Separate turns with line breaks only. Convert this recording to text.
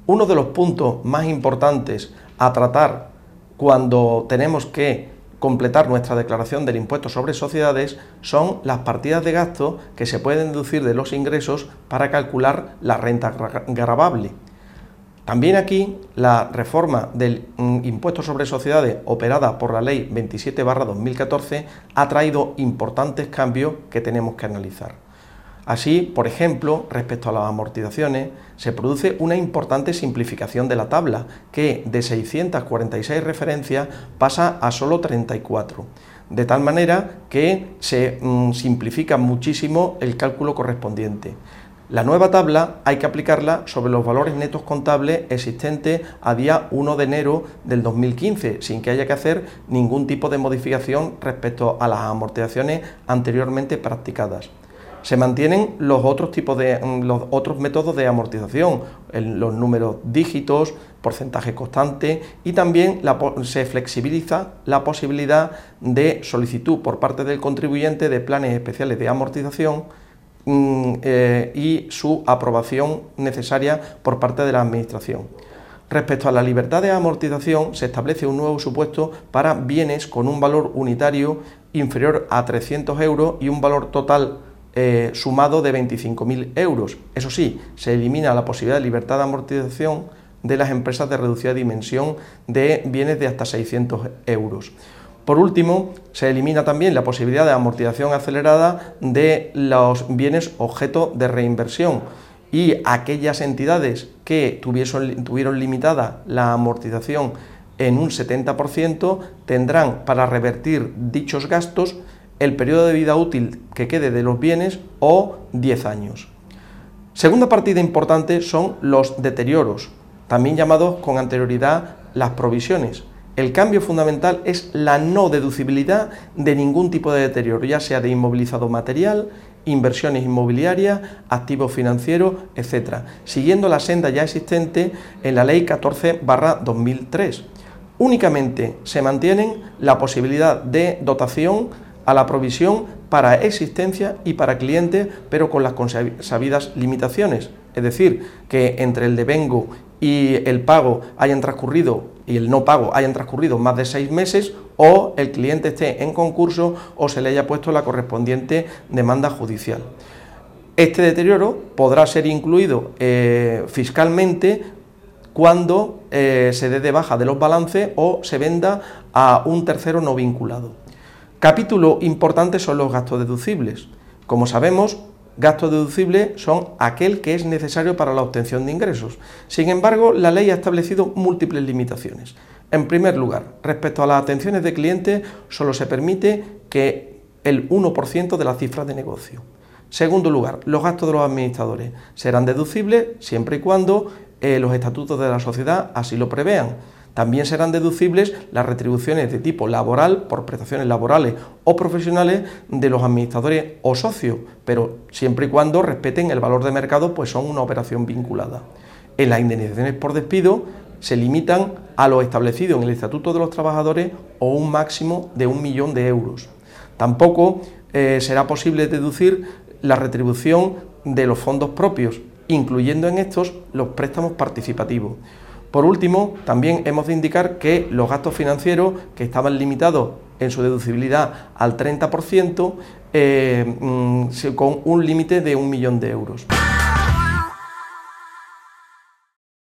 Uno de los puntos más importantes a tratar cuando tenemos que completar nuestra declaración del impuesto sobre sociedades son las partidas de gasto que se pueden deducir de los ingresos para calcular la renta gravable. También aquí la reforma del impuesto sobre sociedades operada por la Ley 27/2014 ha traído importantes cambios que tenemos que analizar. Así, por ejemplo, respecto a las amortizaciones, se produce una importante simplificación de la tabla, que de 646 referencias pasa a solo 34, de tal manera que se simplifica muchísimo el cálculo correspondiente. La nueva tabla hay que aplicarla sobre los valores netos contables existentes a día 1 de enero del 2015, sin que haya que hacer ningún tipo de modificación respecto a las amortizaciones anteriormente practicadas. Se mantienen los otros métodos de amortización, los números dígitos, porcentaje constante, y también se flexibiliza la posibilidad de solicitud por parte del contribuyente de planes especiales de amortización y su aprobación necesaria por parte de la Administración. Respecto a la libertad de amortización, se establece un nuevo supuesto para bienes con un valor unitario inferior a 300 euros y un valor total sumado de 25.000 euros. Eso sí, se elimina la posibilidad de libertad de amortización de las empresas de reducida dimensión de bienes de hasta 600 euros. Por último, se elimina también la posibilidad de amortización acelerada de los bienes objeto de reinversión, y aquellas entidades que tuvieron limitada la amortización en un 70% tendrán para revertir dichos gastos el periodo de vida útil que quede de los bienes o 10 años. Segunda partida importante son los deterioros, también llamados con anterioridad las provisiones. El cambio fundamental es la no deducibilidad de ningún tipo de deterioro, ya sea de inmovilizado material, inversiones inmobiliarias, activos financieros, etc., siguiendo la senda ya existente en la Ley 14/2003. Únicamente se mantienen la posibilidad de dotación a la provisión para existencia y para clientes, pero con las consabidas limitaciones, es decir, que entre el devengo y el pago y el no pago hayan transcurrido más de 6 meses, o el cliente esté en concurso o se le haya puesto la correspondiente demanda judicial. Este deterioro podrá ser incluido fiscalmente cuando se dé de baja de los balances o se venda a un tercero no vinculado. Capítulo importante son los gastos deducibles. Como sabemos, gastos deducibles son aquel que es necesario para la obtención de ingresos. Sin embargo, la ley ha establecido múltiples limitaciones. En primer lugar, respecto a las atenciones de clientes, solo se permite que el 1% de la cifra de negocio. Segundo lugar, los gastos de los administradores serán deducibles siempre y cuando los estatutos de la sociedad así lo prevean. También serán deducibles las retribuciones de tipo laboral por prestaciones laborales o profesionales de los administradores o socios, pero siempre y cuando respeten el valor de mercado, pues son una operación vinculada. En las indemnizaciones por despido se limitan a lo establecido en el Estatuto de los Trabajadores o un máximo de 1 millón de euros. Tampoco será posible deducir la retribución de los fondos propios, incluyendo en estos los préstamos participativos. Por último, también hemos de indicar que los gastos financieros, que estaban limitados en su deducibilidad al 30%, con un límite de 1 millón de euros.